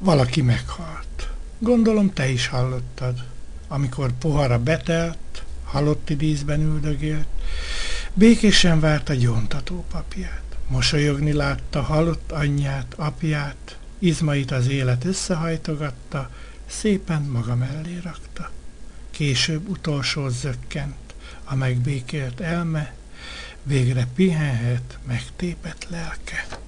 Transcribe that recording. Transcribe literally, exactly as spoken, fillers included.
Valaki meghalt. Gondolom te is hallottad, amikor pohara betelt, halotti díszben üldögélt, békésen várta gyóntató papját. Mosolyogni látta halott anyját, apját, izmait az élet összehajtogatta, szépen maga mellé rakta. Később utolsó zökkent, a megbékélt elme, végre pihenhet megtépett lelke.